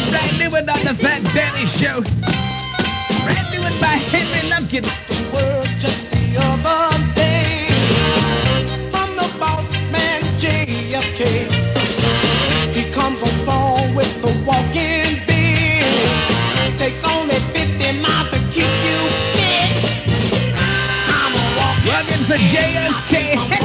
Brand new one on the Fat Daddy Show. Brand new one by Henry Lumpkin. Word just the other day from the boss man JFK. He comes on strong with the walking beat. Takes only 50 miles to keep you fit. I'm a walking for JFK.